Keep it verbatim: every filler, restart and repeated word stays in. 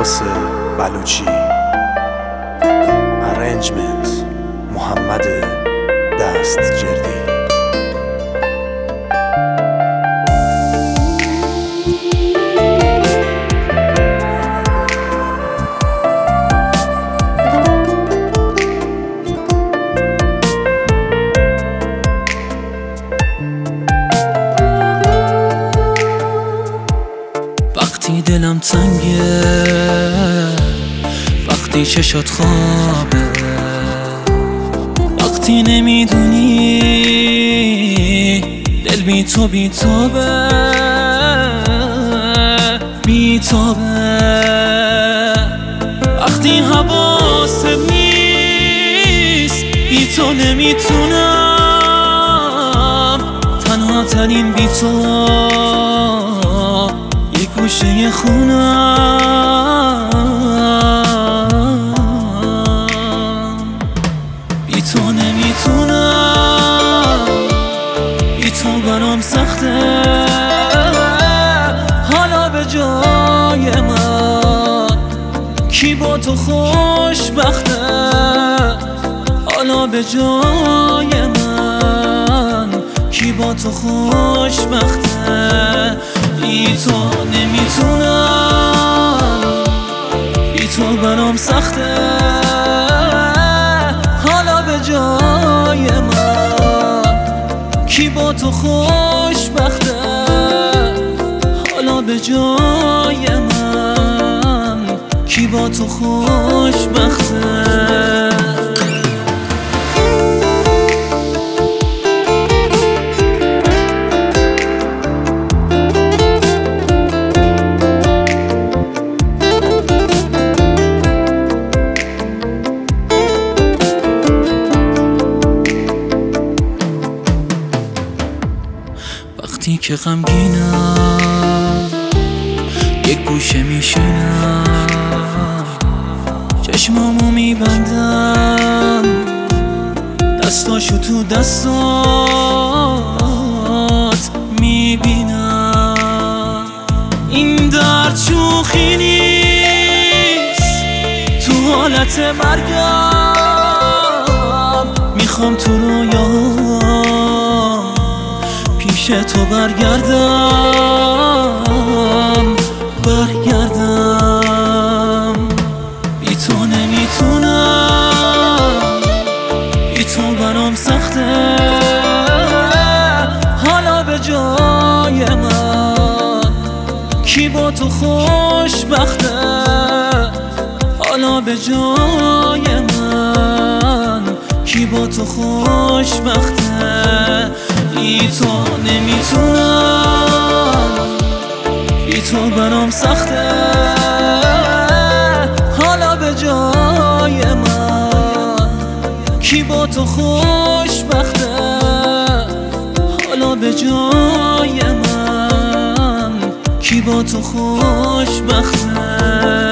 عباس بلوچی. ارنجمنت محمد دستجردی. وقتی دلم تنگه، وقتی چشات خوابه، وقتی نمیدونی دل بی تو بی تابه بی تابه، وقتی حواسم نیست بی تو نمیتونم تنها تنین بی تو یه گوشه خونم، بی تو نمیتونم، بی تو برام سخته. حالا به جای من کی با تو خوشبخته؟ حالا به جای من کی با تو خوشبخته؟ بی تو نمیتونم، بی تو برام سخته. حالا به جای من کی با تو خوشبخته؟ حالا به جای من کی با تو خوشبخته؟ وقتی که غمگینم یک گوشه میشینم، چشمامو میبندم، دستاشو تو دستات میبینم. این درد شوخی نیست، تو حالت مرگم میخوام تو رویام پیش تو برگردم برگردم. بی تو نمیتونم، بی تو برام سخته. حالا به جای من کی با تو خوشبخته؟ حالا به جای من کی با تو خوشبخته؟ بی تو نمیتونم، بی تو برام سخته. حالا به جای من کی با تو خوشبخته؟ حالا به جای من کی با تو خوشبخته؟